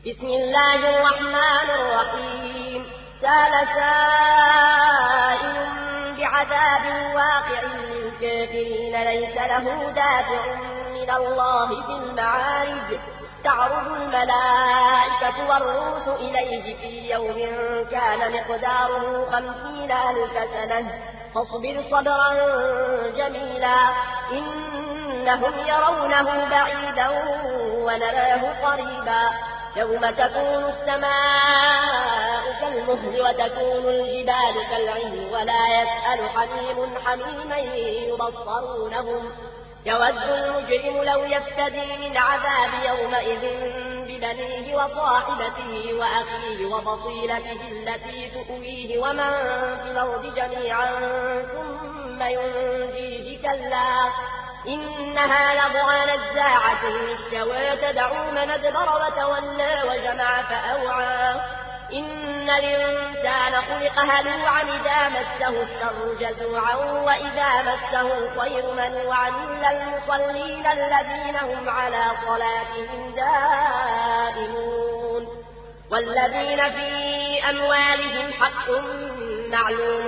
بسم الله الرحمن الرحيم سأل سائل بعذاب واقع للكافرين ليس له دافع من الله في المعارج تعرج الملائكة والروح إليه في يوم كان مقداره 50,000 سنة فاصبر صبرا جميلا إنهم يرونه بعيدا ونراه قريبا يوم تكون السماء كالمهل وتكون الجبال كالعهن ولا يسأل حميم حميما يبصرونهم يود المجرم لو يفتدي من عذاب يومئذ ببنيه وصاحبته وأخيه وفصيلته التي تؤويه ومن في الأرض جميعا ثم ينجيه كلا إنها لظى نزاعة للشوى تدعو من أدبر وتولى وجمع فأوعى إن الإنسان خلق هلوعا إذا مسه الشر جزوعا وإذا مسه الخير منوعا إلا المصلين الذين هم على صلاتهم دائمون والذين في أموالهم حق معلوم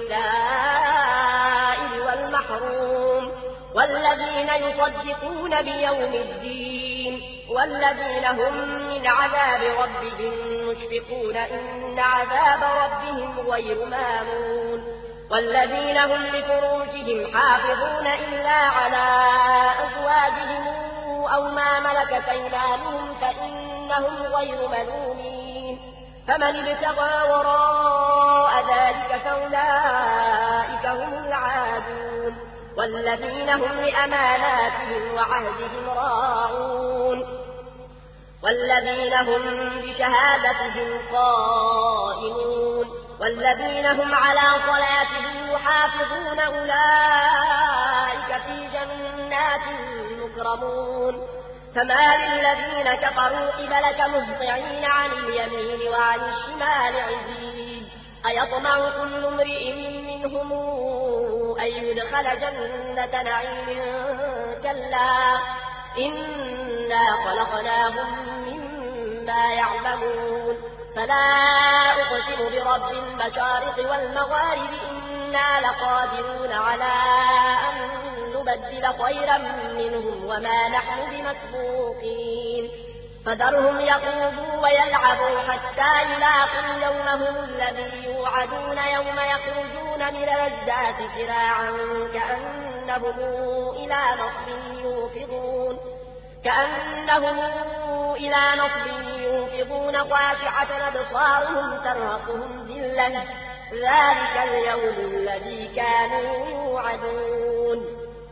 للسائل والمحروم والذين يصدقون بيوم الدين والذين هم من عذاب ربهم مشفقون إن عذاب ربهم غير مامون والذين هم لفروجهم حافظون إلا على أزواجهم أو ما ملكت أيمانهم فإنهم غير ملومين فمن ابتغى وراء ذلك فأولئك هم العادون والذين هم لأماناتهم وعهدهم راعون والذين هم بشهادتهم قائمون والذين هم على صلاتهم يحافظون أولئك في جنات مكرمون فما للذين كفروا قبلك مهطعين عن اليمين وعن الشمال عزين أيطمع كل امرئ منهم أن يدخل جنة نعيم كلا إنا خلقناهم مما يعلمون فلا أقسم برب المشارق والمغارب إنا لقادرون على أن نبدل خيرا منهم وما نحن بمسبوقين فذرهم يخوضوا ويلعبوا حتى يلاقوا يومهم الذي يوعدون يوم يخرجون من الأجداث سراعا كأنهم إلى نصب يوفضون خاشعة أبصارهم ترهقهم ذلة ذلك اليوم الذي كانوا يوعدون